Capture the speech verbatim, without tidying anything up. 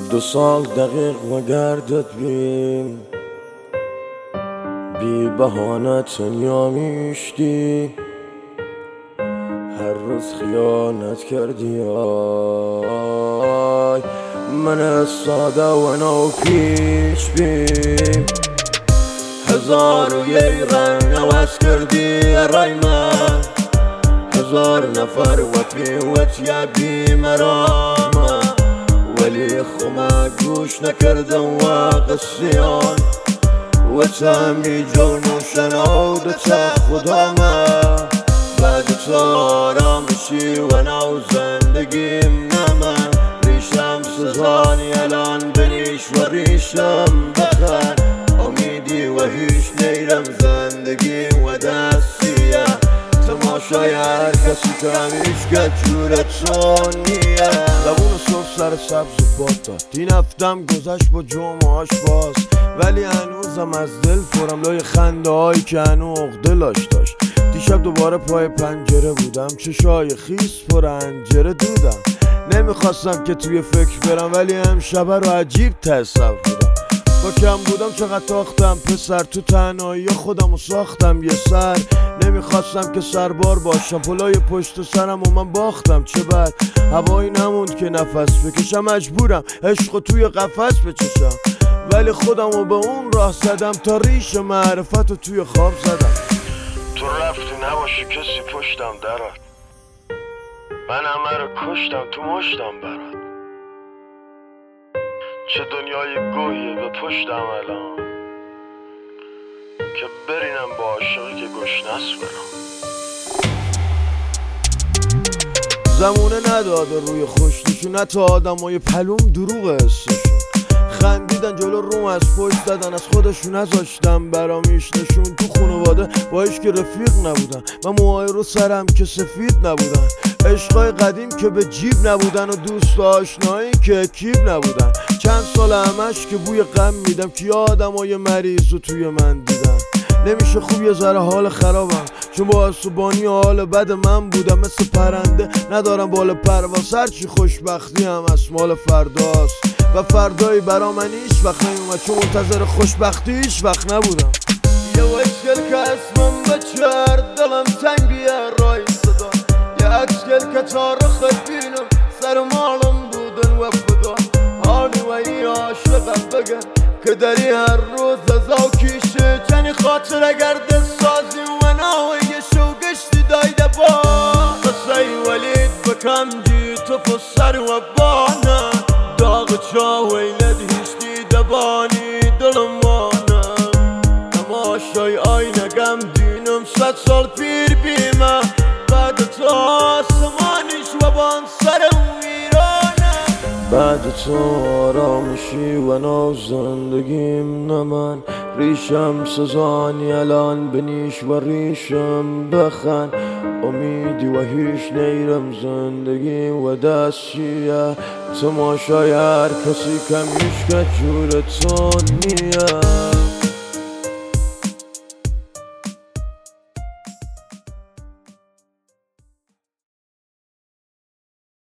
دو سال دقیق و گردت بیم بی بهانه تنیا میشتی، هر روز خیانت کردی. آی من ساده و نو پیش بیم، هزار و یک رنگ عوض کردی رای من، هزار نفر وطی وطی بی مرام، ولی خما گوش نکردم و قصیان و تمی جون و شنود تا خدامه. بعد تو آرامشی و نو زندگیم نمن، ریشم سزانی الان بنیش و ریشم بخر، امیدی و هیچ نیرم زندگی و دستیه، تماشای هر کسی کمیش که جورتون نیه. زبون صبح سر سبز و باد داد، این هفتم گذشت با جمعهاش باز، ولی هنوزم از دل پرم لای خنده هایی که هنو عقده لاش داشت. دیشب دوباره پای پنجره بودم، چشای خیس پر انجره دیدم، نمیخواستم که توی فکر برم ولی امشب رو عجیب تصور بودم. با کم بودم چقدر تاختم پسر، تو تنهایی خودم و ساختم یه سر، نمیخواستم که سربار باشم، پلای پشت سرم و من باختم. چه بد هوایی نموند که نفس بکشم، مجبورم عشق توی قفس بچشم، ولی خودم رو به اون راه زدم تا ریش معرفت رو توی خواب زدم. تو رفتی نباشی کسی پشتم درات، من همه رو کشتم تو مشتم برات، چه دنیای گوهیه به پشتم الان که برینم با عاشقی که گشنس برام. زمونه نداده روی خوشتشون، حتی آدمای پلوم دروغ حسشون، خندیدن جلو روم از پشت زدن، از خودشون نذاشتم برام نشون. تو خانواده با هیچ که رفیق نبودن، من موهای رو سرم که سفید نبودن، عشقای قدیم که به جیب نبودن و دوست آشنایی که کیب نبودن. چند سال همش که بوی غم میدم که آدمای مریض رو توی من دیدن. نمیشه خوب یه ذره حال خرابم، چون با عصبانی حال بد من بودم، مثل پرنده ندارم بال پرواز، هرچی خوشبختی هم از مال فرداست و فردایی برا من هیچ وقت نیومد، چون منتظر خوشبختی هیچ وقت نبودم. یه وشکل که اسمم بچرد دلم تنگیه رای صدا، یه عکسکل که تاریخ بینم سر مالم بودن و فدا، حالی و ای عاشقت بگن که داری هر روز از آکیشه، چنی خاطر گرد سازی و ناوی شو گشتی دایده با قصه ولید بکم جی تو فسر و بانه، داغ چا ویلد هیشتی دبانی دلم وانه، تماشای آینه گم دینم صد سال پیر بیمه، بعد تو آسمانیش و بان سرم ویرانه. بعد تو آرامشی و نو زندگیم نمن، ریشم سزانی الان بنیش و ریشم بخن، امیدی و هیچ نیرم زندگی و دستیه، تماشای هر کسی کمیش که جورتون نیه.